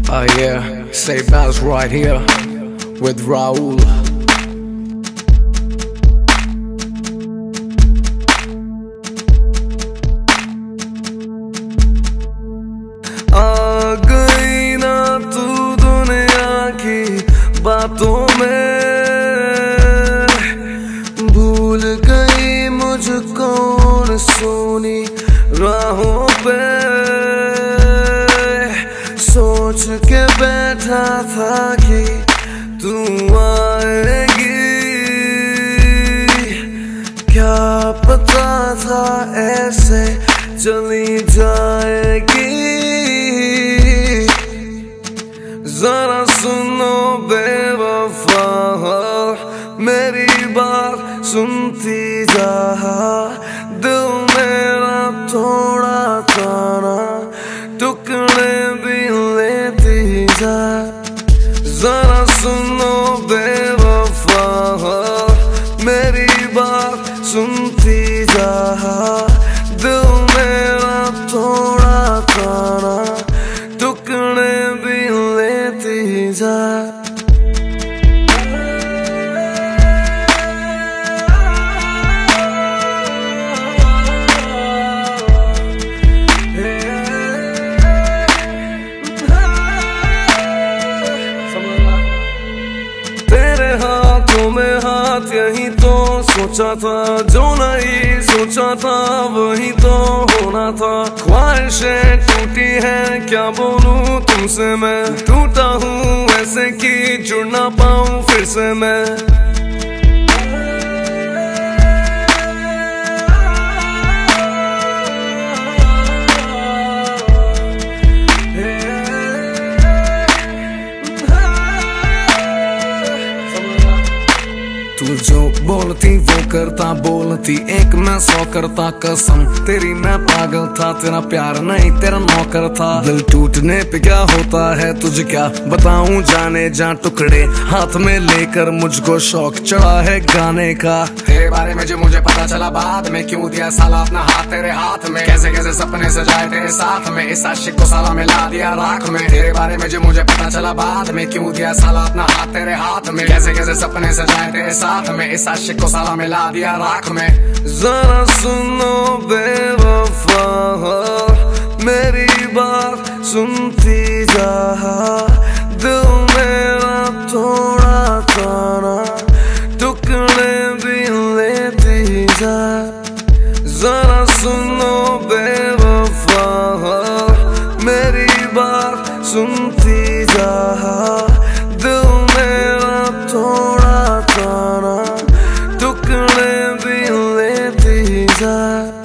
Yeah, say bells right here with Raul. आ गई ना तू दुनिया की बातों में, भूल गई मुझको उन सोनी राहों पे। सोच के बैठा था कि तू आएगी, क्या पता था ऐसे चली जाएगी। जरा सुनो बेवफा, मेरी बात सुनती जा, दिल मेरा थोड़ा ताना टुकड़े भी लेती जा। जरा सुनो बेवफा, मेरी बात सुनती जा, दिल मेरा थोड़ा ताना टुकड़े भी लेती जा। तेरे हाथों में हाथ यही तो सोचा था, जो नहीं सोचा था वही तो होना था। ख्वाहिशें टूटी हैं क्या बोलूं तुमसे मैं, टूटा हूँ ऐसे कि जुड़ ना पाऊं फिर से मैं। तू जो बोलती वो करता, बोलती एक मैं 100 करता। कसम तेरी मैं पागल था, तेरा प्यार नहीं तेरा नौकर था। दिल टूटने पे क्या होता है तुझे क्या बताऊं, जाने जा टुकड़े हाथ में लेकर मुझको शौक चढ़ा है गाने का। तेरे बारे में जो मुझे पता चला बाद में, क्यों दिया साला अपना हाथ तेरे हाथ में। कैसे कैसे सपने सजाए तेरे साथ में, इस आशिक को साला मिला दिया राख में। तेरे बारे में जो मुझे पता चला बाद में, क्यों दिया साला अपना हाथ तेरे हाथ में। कैसे कैसे सपने सजाए तेरे साथ में, इस आशिक को साला मिला दिया राख में। जरा सुनो बेवफा, मेरी बात सुनती जा, दिल मेरा थोड़ा ताना टुकड़े भी लेती जा। जरा सुनो बेवफा, मेरी बात सुनती जा, दिल मेरा थोड़ा ताना टुकड़े भी लेती जा।